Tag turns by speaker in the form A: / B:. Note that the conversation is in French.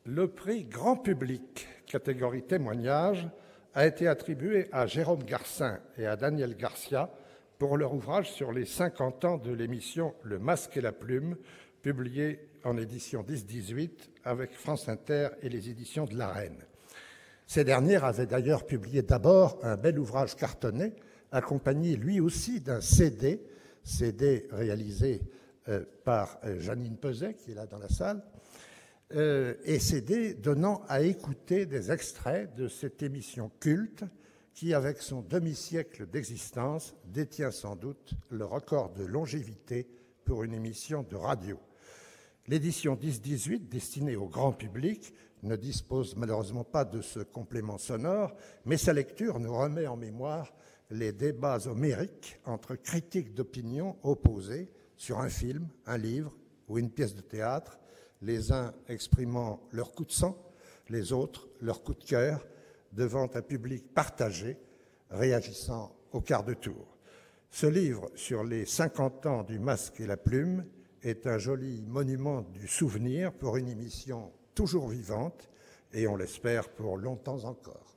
A: Le prix grand public, catégorie témoignage, a été attribué à Jérôme Garcin et à Daniel Garcia pour leur ouvrage sur les 50 ans de l'émission Le Masque et la Plume, publié en édition 10-18 avec France Inter et les éditions de l'Arène. Ces dernières avaient d'ailleurs publié d'abord un bel ouvrage cartonné, accompagné lui aussi d'un CD réalisé par Janine Peset, qui est là dans la salle, et CD donnant à écouter des extraits de cette émission culte qui, avec son demi-siècle d'existence, détient sans doute le record de longévité pour une émission de radio. L'édition 10-18, destinée au grand public, ne dispose malheureusement pas de ce complément sonore, mais sa lecture nous remet en mémoire les débats homériques entre critiques d'opinion opposés sur un film, un livre ou une pièce de théâtre, les uns exprimant leur coup de sang, les autres leur coup de cœur, devant un public partagé, réagissant au quart de tour. Ce livre sur les 50 ans du Masque et la Plume est un joli monument du souvenir pour une émission toujours vivante et, on l'espère, pour longtemps encore.